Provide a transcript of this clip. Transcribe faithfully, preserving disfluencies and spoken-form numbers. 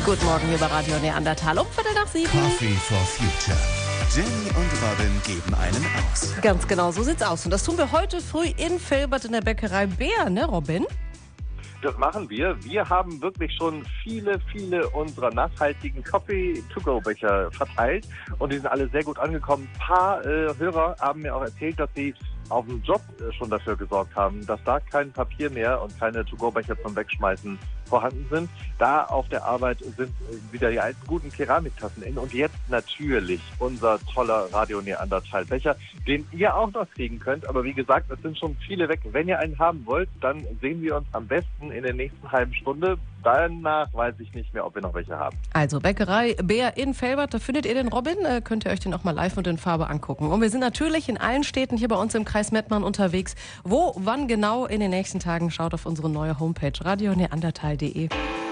Guten Morgen hier bei Radio Neandertal um Viertel nach sieben. Coffee for Future. Jenny und Robin geben einen aus. Ganz genau, so sieht's aus. Und das tun wir heute früh in Vilbert in der Bäckerei Bär, ne Robin? Das machen wir. Wir haben wirklich schon viele, viele unserer nachhaltigen Coffee-to-go-Becher verteilt und die sind alle sehr gut angekommen. Ein paar äh, Hörer haben mir auch erzählt, dass sie auf dem Job äh, schon dafür gesorgt haben, dass da kein Papier mehr und keine To-go-Becher zum Wegschmeißen vorhanden sind. Da auf der Arbeit sind äh, wieder die alten guten Keramiktassen in und jetzt natürlich unser toller Radio Neandertal-Becher, den ihr auch noch kriegen könnt. Aber wie gesagt, es sind schon viele weg. Wenn ihr einen haben wollt, dann sehen wir uns am besten in der nächsten halben Stunde. Danach weiß ich nicht mehr, ob wir noch welche haben. Also Bäckerei Bär in Vilbert, da findet ihr den Robin. Äh, könnt ihr euch den auch mal live und in Farbe angucken. Und wir sind natürlich in allen Städten hier bei uns im Kreis Mettmann unterwegs. Wo, wann genau in den nächsten Tagen, schaut auf unsere neue Homepage radio neandertal punkt de.